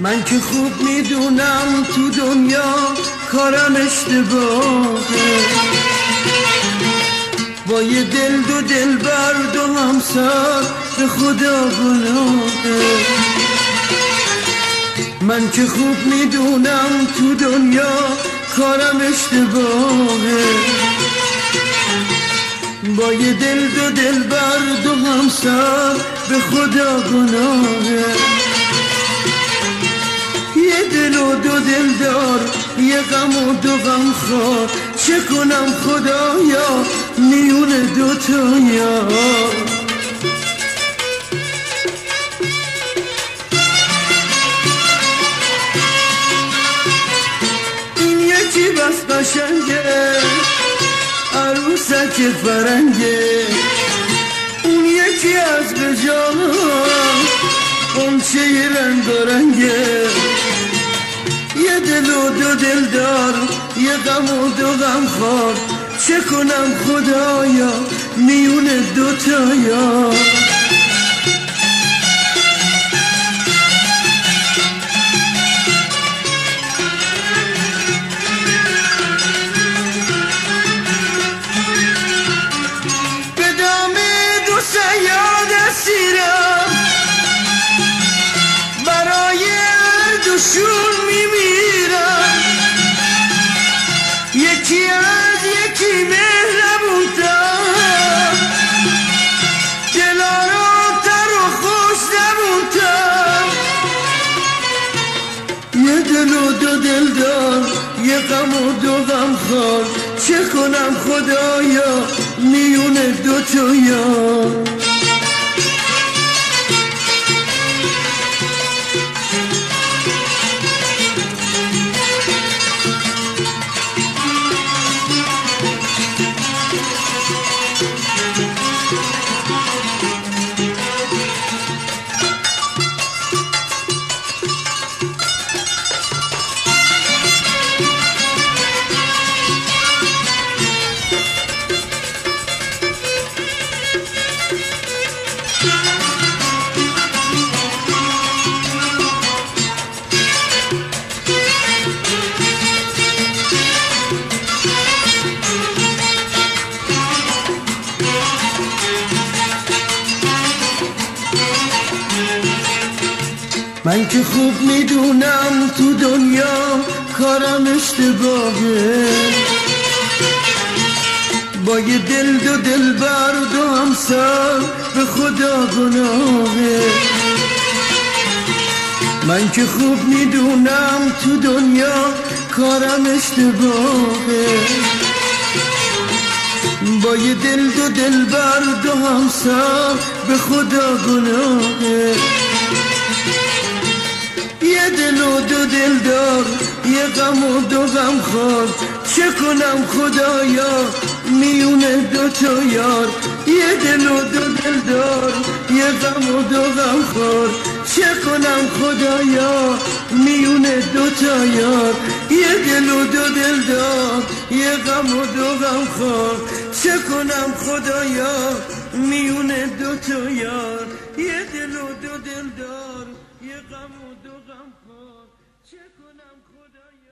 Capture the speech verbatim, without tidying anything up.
من که خوب میدونم تو دنیا کارم اشتباهه، با یه دل دو دل بر دو همسر به خدا گناهه. من که خوب میدونم تو دنیا کارم اشتباهه، با یه دل دو دل بر دو همسر به خدا گناهه. یه دل و دو دل دار، یه غم و دو غم خور، چه کنم خدایا میون دو تا یار. این یکی بس قشنگه عروسک فرنگه، اون یکی از بجاها قنچه رنگ و رنگه. یه دل و دو دل دار، یه غم و دو غم خور، چه کنم خدایا میون دو تا یار. به دام دو صیاد اسیرم، برای هر دوشون میمیرم. یکی از یکی مهربونتر، دلاراتر و خوش زبونتر. یه دل و دو دل دار، یه غم و دو غم خور، چه کنم خدایا میون دو تا یار. من که خوب میدونم تو دنیا کارم اشتباهه، با یه دل دو دل بر دو همسر به خدا گناهه. من که خوب میدونم تو دنیا کارم اشتباهه، با یه دل دو دل بر دو همسر به خدا گناهه. یه دل و دو دل دار، یه غم و دو غم خور، چه کنم خدایا میون دو تا یار. یه دل و دو دل دار، یه غم و دو غم خور، چه کنم خدایا میون دو تا یار. یه دل و دو دل دار، یه غم و دو غم خور، چه کنم خدایا میون دو تا یار. یه دل و دو دل دار، یه غم و دو غم خور، چه کنم خدایا.